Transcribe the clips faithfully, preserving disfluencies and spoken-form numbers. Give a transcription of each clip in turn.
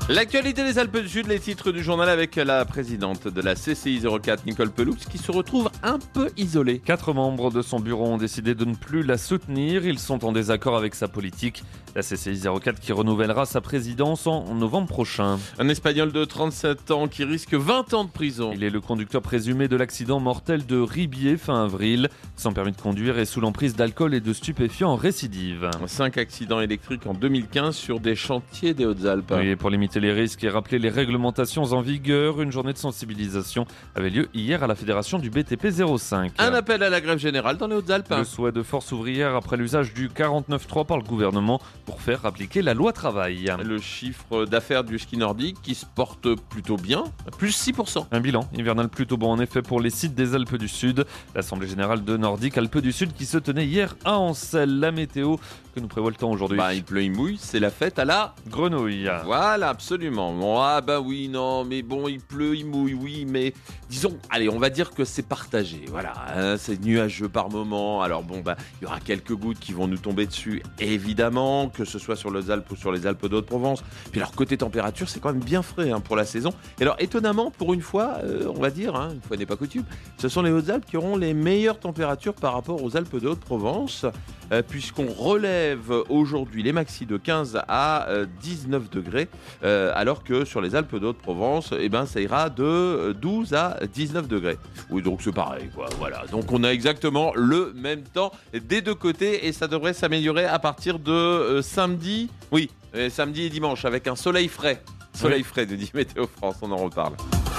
L'actualité des Alpes du Sud, les titres du journal avec la présidente de la C C I zéro quatre, Nicole Peloux, qui se retrouve un peu isolée. Quatre membres de son bureau ont décidé de ne plus la soutenir. Ils sont en désaccord avec sa politique. La C C I zéro quatre qui renouvellera sa présidence en novembre prochain. Un Espagnol de trente-sept ans qui risque vingt ans de prison. Il est le conducteur présumé de l'accident mortel de Ribier fin avril. Sans permis de conduire et sous l'emprise d'alcool et de stupéfiants en récidive. Cinq accidents électriques en deux mille quinze sur des chantiers des Hautes-Alpes. Oui, pour limiter les risques et rappeler les réglementations en vigueur, une journée de sensibilisation avait lieu hier à la fédération du B T P zéro cinq. Un appel à la grève générale dans les Hautes-Alpes. Le souhait de force ouvrière après l'usage du quarante-neuf trois par le gouvernement pour faire appliquer la loi travail. Le chiffre d'affaires du ski nordique qui se porte plutôt bien, plus six pour cent. Un bilan hivernal plutôt bon en effet pour les sites des Alpes du Sud. L'Assemblée Générale de Nordique Alpes du Sud qui se tenait hier à Ancel. La météo que nous prévoit le temps aujourd'hui. Bah, il pleut, il mouille, c'est la fête à la grenouille. Voilà, absolument. Bon, ah bah oui, non, mais bon, il pleut, il mouille, oui, mais disons, allez, on va dire que c'est partagé. Voilà, hein, c'est nuageux par moment. Alors bon, bah, il y aura quelques gouttes qui vont nous tomber dessus, évidemment, que ce soit sur les Alpes ou sur les Alpes d'Haute-Provence. Puis alors, côté température, c'est quand même bien frais hein, pour la saison. Et alors, étonnamment, pour une fois, euh, on va dire, hein, une fois n'est pas coutume, ce sont les Hautes-Alpes qui auront les meilleures températures par rapport aux Alpes de Haute-Provence, euh, puisqu'on relève aujourd'hui les maxis de quinze à dix-neuf degrés, euh, alors que sur les Alpes de Haute-Provence, eh ben, ça ira de douze à dix-neuf degrés. Oui, donc c'est pareil, quoi. Voilà. Donc on a exactement le même temps des deux côtés et ça devrait s'améliorer à partir de euh, samedi. Oui, euh, samedi et dimanche avec un soleil frais. Soleil oui. frais, nous dit Météo France, on en reparle.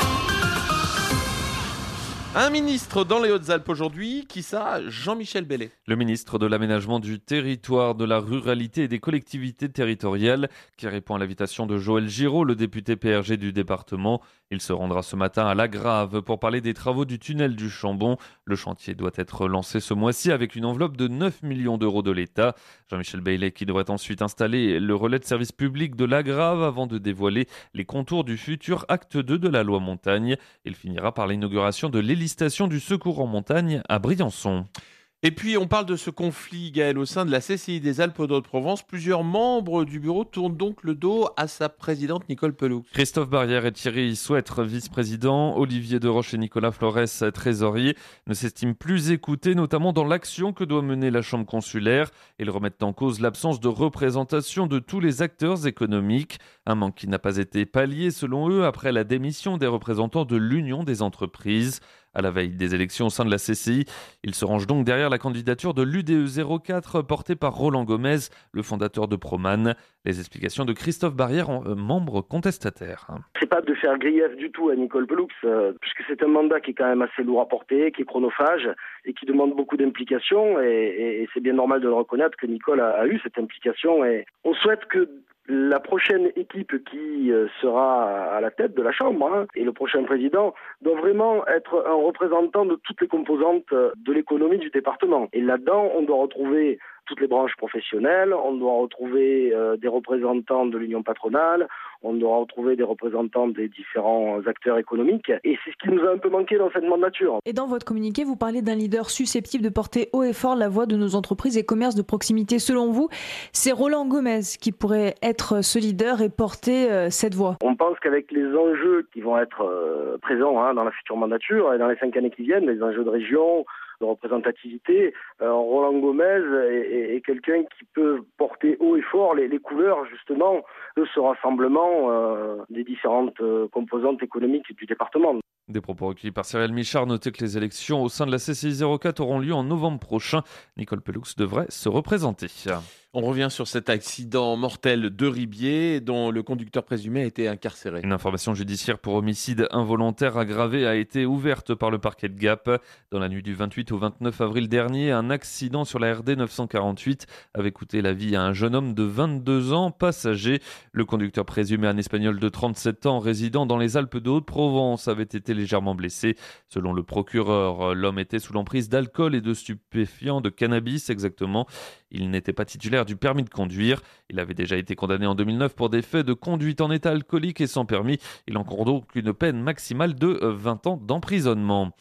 Un ministre dans les Hautes-Alpes aujourd'hui, qui ça ? Jean-Michel Bellay. Le ministre de l'Aménagement du Territoire, de la Ruralité et des Collectivités Territoriales, qui répond à l'invitation de Joël Giraud, le député P R G du département. Il se rendra ce matin à La Grave pour parler des travaux du tunnel du Chambon. Le chantier doit être lancé ce mois-ci avec une enveloppe de neuf millions d'euros de l'État. Jean-Michel Bellay qui devrait ensuite installer le relais de service public de La Grave avant de dévoiler les contours du futur acte deux de la loi montagne. Il finira par l'inauguration de l'hélistation du secours en montagne à Briançon. Et puis, on parle de ce conflit, Gaël, au sein de la C C I des Alpes d'Haute-Provence. Plusieurs membres du bureau tournent donc le dos à sa présidente Nicole Peloux. Christophe Barrière et Thierry Souêtre, vice-président, Olivier Deroche et Nicolas Flores, trésorier, ne s'estiment plus écoutés, notamment dans l'action que doit mener la chambre consulaire. Ils remettent en cause l'absence de représentation de tous les acteurs économiques. Un manque qui n'a pas été pallié, selon eux, après la démission des représentants de l'Union des entreprises. À la veille des élections au sein de la C C I, il se range donc derrière la candidature de l'U D E zéro quatre portée par Roland Gomez, le fondateur de Proman. Les explications de Christophe Barrière, membre contestataire. C'est pas de faire grief du tout à Nicole Peloux, euh, puisque c'est un mandat qui est quand même assez lourd à porter, qui est chronophage et qui demande beaucoup d'implication. Et, et, et c'est bien normal de le reconnaître que Nicole a, a eu cette implication. Et on souhaite que la prochaine équipe qui sera à la tête de la Chambre hein, et le prochain président doit vraiment être un représentant de toutes les composantes de l'économie du département. Et là-dedans, on doit retrouver toutes les branches professionnelles, on doit retrouver euh, des représentants de l'union patronale, on doit retrouver des représentants des différents acteurs économiques. Et c'est ce qui nous a un peu manqué dans cette mandature. Et dans votre communiqué, vous parlez d'un leader susceptible de porter haut et fort la voix de nos entreprises et commerces de proximité. Selon vous, c'est Roland Gomez qui pourrait être ce leader et porter euh, cette voix. On pense qu'avec les enjeux qui vont être euh, présents hein, dans la future mandature et dans les cinq années qui viennent, les enjeux de région, de représentativité, euh, Roland Gomez est, est, est quelqu'un qui peut porter haut et fort les, les couleurs justement de ce rassemblement euh, des différentes euh, composantes économiques du département. Des propos recueillis par Cyril Michard. Notez que les élections au sein de la C C I zéro quatre auront lieu en novembre prochain. Nicole Peloux devrait se représenter. On revient sur cet accident mortel de Ribier dont le conducteur présumé a été incarcéré. Une information judiciaire pour homicide involontaire aggravé a été ouverte par le parquet de Gap. Dans la nuit du vingt-huit au vingt-neuf avril dernier, un accident sur la R D neuf cent quarante-huit avait coûté la vie à un jeune homme de vingt-deux ans, passager. Le conducteur présumé, un Espagnol de trente-sept ans, résidant dans les Alpes de Haute-Provence, avait été légèrement blessé. Selon le procureur, l'homme était sous l'emprise d'alcool et de stupéfiants, de cannabis exactement. Il n'était pas titulaire du permis de conduire. Il avait déjà été condamné en deux mille neuf pour des faits de conduite en état alcoolique et sans permis. Il encourt donc une peine maximale de vingt ans d'emprisonnement.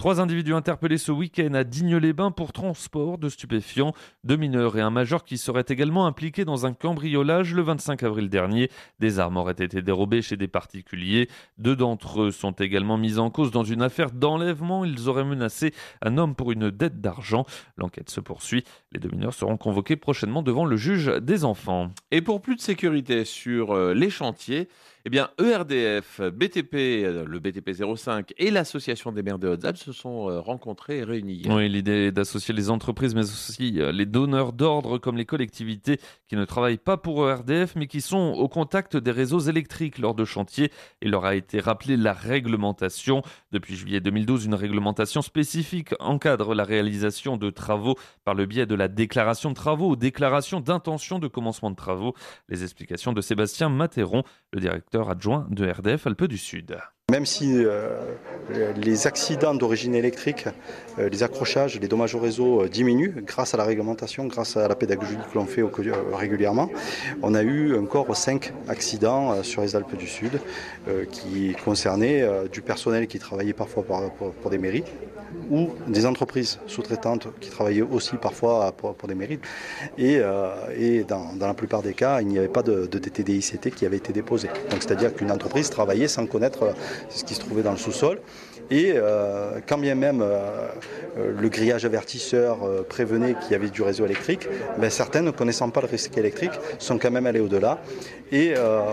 Trois individus interpellés ce week-end à Digne-les-Bains pour transport de stupéfiants. Deux mineurs et un majeur qui seraient également impliqués dans un cambriolage le vingt-cinq avril dernier. Des armes auraient été dérobées chez des particuliers. Deux d'entre eux sont également mis en cause dans une affaire d'enlèvement. Ils auraient menacé un homme pour une dette d'argent. L'enquête se poursuit. Les deux mineurs seront convoqués prochainement devant le juge des enfants. Et pour plus de sécurité sur euh, les chantiers, eh bien, E R D F, B T P, euh, le B T P zéro cinq et l'Association des maires de Hautes-Alpes se sont euh, rencontrés et réunis. Oui, l'idée est d'associer les entreprises, mais aussi euh, les donneurs d'ordre comme les collectivités qui ne travaillent pas pour E R D F, mais qui sont au contact des réseaux électriques lors de chantiers. Il leur a été rappelé la réglementation. Depuis juillet deux mille douze, une réglementation spécifique encadre la réalisation de travaux par le biais de la déclaration de travaux ou déclaration d'intention de commencement de travaux. Les explications de Sébastien Matéron, le directeur adjoint de R D F Alpes du Sud. Même si euh, les accidents d'origine électrique, euh, les accrochages, les dommages au réseau euh, diminuent grâce à la réglementation, grâce à la pédagogie que l'on fait au, euh, régulièrement, on a eu encore cinq accidents euh, sur les Alpes du Sud euh, qui concernaient euh, du personnel qui travaillait parfois pour, pour, pour des mairies ou des entreprises sous-traitantes qui travaillaient aussi parfois pour, pour des mairies. Et, euh, et dans, dans la plupart des cas, il n'y avait pas de, de D T D I C T qui avait été déposé. Donc, c'est-à-dire qu'une entreprise travaillait sans connaître ce qui se trouvait dans le sous-sol. Et euh, quand bien même euh, le grillage avertisseur euh, prévenait qu'il y avait du réseau électrique, ben, certains, ne connaissant pas le risque électrique, sont quand même allés au-delà et euh,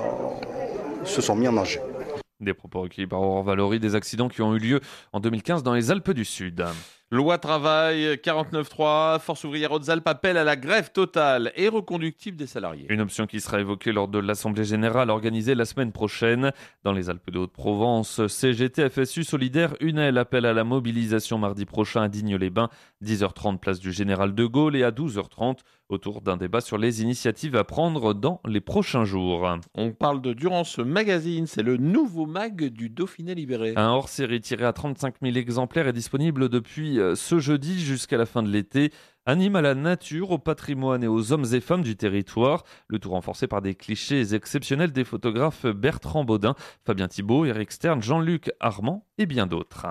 se sont mis en danger. Des propos recueillis par Aurore Valory, des accidents qui ont eu lieu en deux mille quinze dans les Alpes du Sud. Loi travail quarante-neuf trois, Force ouvrière Hautes-Alpes appelle à la grève totale et reconductible des salariés. Une option qui sera évoquée lors de l'Assemblée générale organisée la semaine prochaine. Dans les Alpes de Haute-Provence, C G T, F S U, Solidaire, Unel appelle à la mobilisation mardi prochain à Digne-les-Bains, dix heures trente place du Général de Gaulle et à douze heures trente autour d'un débat sur les initiatives à prendre dans les prochains jours. On parle de Durance Magazine, c'est le nouveau mag du Dauphiné libéré. Un hors-série tiré à trente-cinq mille exemplaires est disponible depuis ce jeudi jusqu'à la fin de l'été. Anime à la nature, au patrimoine et aux hommes et femmes du territoire. Le tout renforcé par des clichés exceptionnels des photographes Bertrand Baudin, Fabien Thibault, Eric Stern, Jean-Luc Armand et bien d'autres.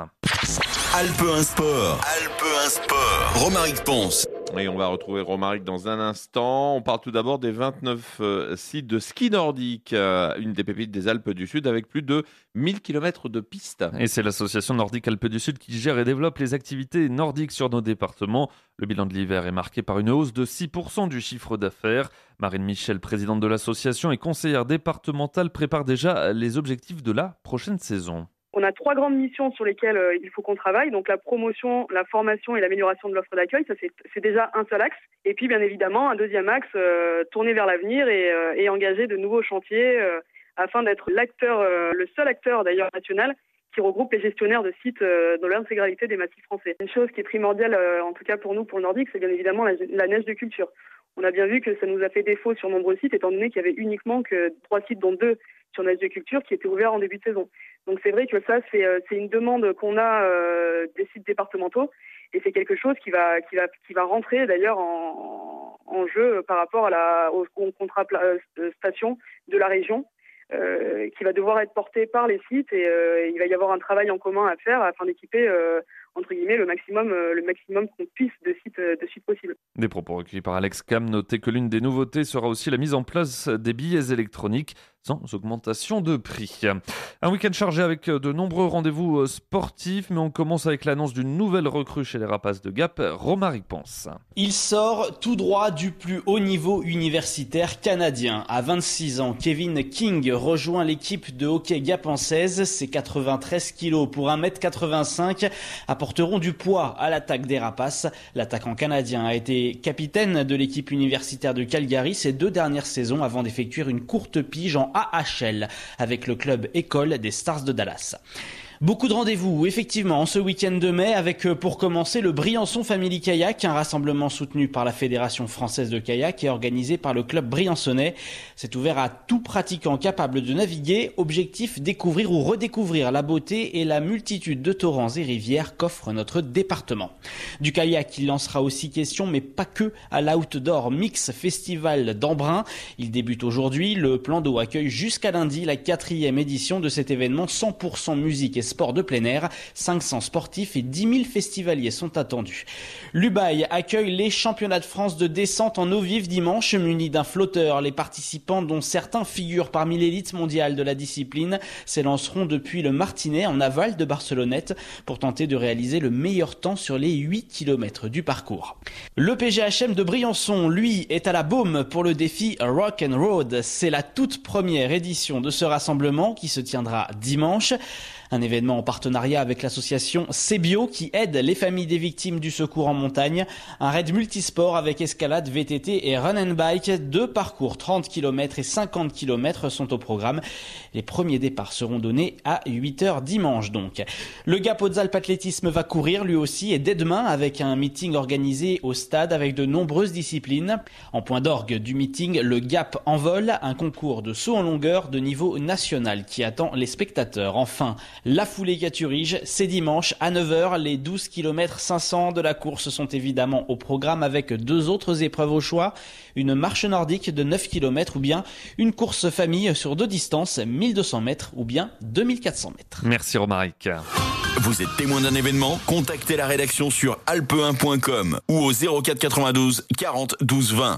Alpes un sport. Alpes un sport. Romaric Ponce. Et on va retrouver Romaric dans un instant. On parle tout d'abord des vingt-neuf euh, sites de ski nordique, euh, une des pépites des Alpes du Sud avec plus de mille kilomètres de pistes. Et c'est l'association Nordique Alpes du Sud qui gère et développe les activités nordiques sur nos départements. Le bilan de l'hiver est marqué par une hausse de six pour cent du chiffre d'affaires. Marine Michel, présidente de l'association et conseillère départementale, prépare déjà les objectifs de la prochaine saison. On a trois grandes missions sur lesquelles euh, il faut qu'on travaille. Donc la promotion, la formation et l'amélioration de l'offre d'accueil, ça c'est, c'est déjà un seul axe. Et puis bien évidemment un deuxième axe, euh, tourner vers l'avenir et, euh, et engager de nouveaux chantiers euh, afin d'être l'acteur, euh, le seul acteur d'ailleurs national qui regroupe les gestionnaires de sites euh, dans l'intégralité des massifs français. Une chose qui est primordiale, euh, en tout cas pour nous, pour le Nordique, c'est bien évidemment la, la neige de culture. On a bien vu que ça nous a fait défaut sur nombreux sites, étant donné qu'il y avait uniquement que trois sites, dont deux sur neige de culture, qui étaient ouverts en début de saison. Donc c'est vrai que ça, c'est, c'est une demande qu'on a euh, des sites départementaux, et c'est quelque chose qui va, qui va, qui va rentrer d'ailleurs en, en jeu par rapport à la, au, au contrat euh, station de la région, euh, qui va devoir être porté par les sites, et euh, il va y avoir un travail en commun à faire afin d'équiper euh, entre guillemets le maximum, euh, le maximum qu'on puisse de sites, de sites possibles. Des propos recueillis par Alex Cam. Notez que l'une des nouveautés sera aussi la mise en place des billets électroniques sans augmentation de prix. Un week-end chargé avec de nombreux rendez-vous sportifs, mais on commence avec l'annonce d'une nouvelle recrue chez les Rapaces de Gap, Romaric Ponce. Il sort tout droit du plus haut niveau universitaire canadien. À vingt-six ans, Kevin King rejoint l'équipe de hockey gapençaise. Ses quatre-vingt-treize kilos pour un mètre quatre-vingt-cinq apporteront du poids à l'attaque des Rapaces. L'attaquant canadien a été capitaine de l'équipe universitaire de Calgary ces deux dernières saisons avant d'effectuer une courte pige en A H L avec le club école des Stars de Dallas. Beaucoup de rendez-vous, effectivement, ce week-end de mai, avec pour commencer le Briançon Family Kayak, un rassemblement soutenu par la Fédération française de kayak et organisé par le club briançonnais. C'est ouvert à tout pratiquant capable de naviguer. Objectif, découvrir ou redécouvrir la beauté et la multitude de torrents et rivières qu'offre notre département. Du kayak, il en sera aussi question, mais pas que, à l'Outdoor Mix Festival d'Embrun. Il débute aujourd'hui. Le plan d'eau accueille jusqu'à lundi la quatrième édition de cet événement cent pour cent musique et sports de plein air. cinq cents sportifs et dix mille festivaliers sont attendus. L'Ubaye accueille les championnats de France de descente en eau vive dimanche, munis d'un flotteur. Les participants, dont certains figurent parmi l'élite mondiale de la discipline, s'élanceront depuis le Martinet en aval de Barcelonnette pour tenter de réaliser le meilleur temps sur les huit kilomètres du parcours. Le P G H M de Briançon, lui, est à la Baume pour le défi Rock and Road. C'est la toute première édition de ce rassemblement qui se tiendra dimanche. Un événement en partenariat avec l'association Cébio qui aide les familles des victimes du secours en montagne. Un raid multisport avec escalade, V T T et run and bike. Deux parcours trente kilomètres et cinquante kilomètres sont au programme. Les premiers départs seront donnés à huit heures dimanche donc. Le Gap Hautes-Alpes Athlétisme va courir lui aussi et dès demain avec un meeting organisé au stade avec de nombreuses disciplines. En point d'orgue du meeting, le Gap en vol, un concours de saut en longueur de niveau national qui attend les spectateurs. Enfin, la foulée Caturige, c'est dimanche à neuf heures. Les douze kilomètres cinq cents de la course sont évidemment au programme avec deux autres épreuves au choix. Une marche nordique de neuf kilomètres ou bien une course famille sur deux distances, mille deux cents mètres ou bien deux mille quatre cents mètres. Merci Romaric. Vous êtes témoin d'un événement? Contactez la rédaction sur alpe un point com ou au zéro quatre quatre-vingt-douze quarante douze vingt.